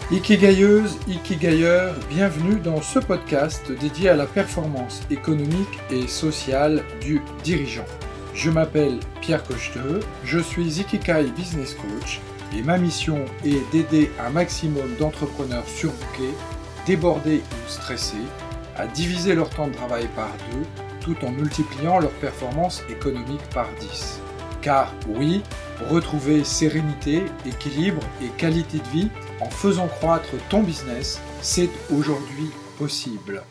Ikigailleuse, Ikigailleur, bienvenue dans ce podcast dédié à la performance économique et sociale du dirigeant. Je m'appelle Pierre Cocheteux, je suis Ikigai Business Coach et ma mission est d'aider un maximum d'entrepreneurs surbookés, débordés ou stressés, à diviser leur temps de travail par 2 tout en multipliant leur performance économique par 10. Car oui, retrouver sérénité, équilibre et qualité de vie en faisant croître ton business, c'est aujourd'hui possible.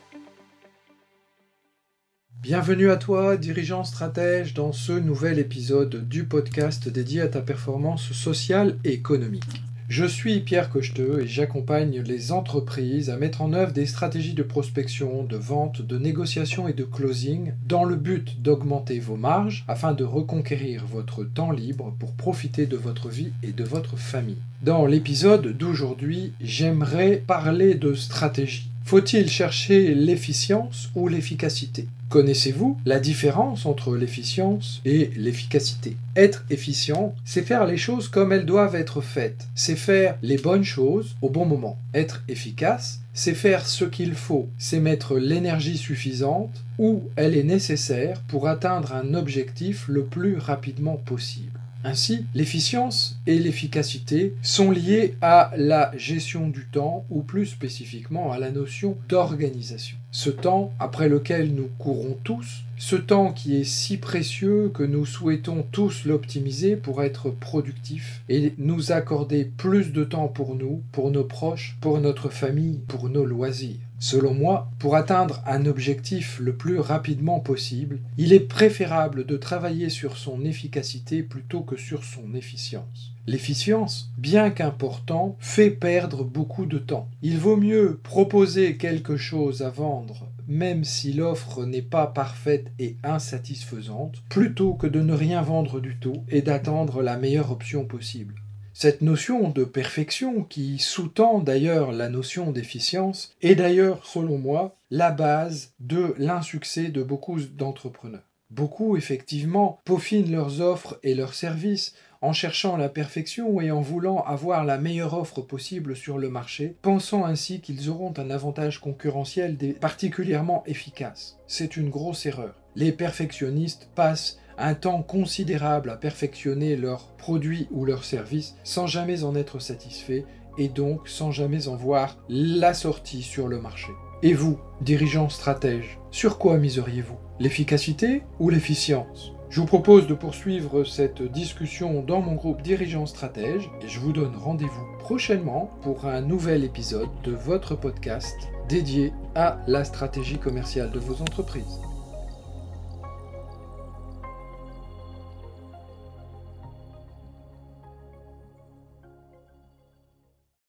Bienvenue à toi, dirigeant stratège, dans ce nouvel épisode du podcast dédié à ta performance sociale et économique. Je suis Pierre Cocheteux et j'accompagne les entreprises à mettre en œuvre des stratégies de prospection, de vente, de négociation et de closing dans le but d'augmenter vos marges afin de reconquérir votre temps libre pour profiter de votre vie et de votre famille. Dans l'épisode d'aujourd'hui, j'aimerais parler de stratégie. Faut-il chercher l'efficience ou l'efficacité ? Connaissez-vous la différence entre l'efficience et l'efficacité ? Être efficient, c'est faire les choses comme elles doivent être faites. C'est faire les bonnes choses au bon moment. Être efficace, c'est faire ce qu'il faut. C'est mettre l'énergie suffisante où elle est nécessaire pour atteindre un objectif le plus rapidement possible. Ainsi, l'efficience et l'efficacité sont liées à la gestion du temps ou plus spécifiquement à la notion d'organisation. Ce temps après lequel nous courons tous, ce temps qui est si précieux que nous souhaitons tous l'optimiser pour être productifs et nous accorder plus de temps pour nous, pour nos proches, pour notre famille, pour nos loisirs. Selon moi, pour atteindre un objectif le plus rapidement possible, il est préférable de travailler sur son efficacité plutôt que sur son efficience. L'efficience, bien qu'important, fait perdre beaucoup de temps. Il vaut mieux proposer quelque chose à vendre, même si l'offre n'est pas parfaite et insatisfaisante, plutôt que de ne rien vendre du tout et d'attendre la meilleure option possible. Cette notion de perfection, qui sous-tend d'ailleurs la notion d'efficience, est d'ailleurs, selon moi, la base de l'insuccès de beaucoup d'entrepreneurs. Beaucoup, effectivement, peaufinent leurs offres et leurs services en cherchant la perfection et en voulant avoir la meilleure offre possible sur le marché, pensant ainsi qu'ils auront un avantage concurrentiel particulièrement efficace. C'est une grosse erreur. Les perfectionnistes passent un temps considérable à perfectionner leurs produits ou leurs services sans jamais en être satisfaits et donc sans jamais en voir la sortie sur le marché. Et vous, dirigeants stratèges, sur quoi miseriez-vous ? L'efficacité ou l'efficience ? Je vous propose de poursuivre cette discussion dans mon groupe Dirigeants Stratèges et je vous donne rendez-vous prochainement pour un nouvel épisode de votre podcast dédié à la stratégie commerciale de vos entreprises.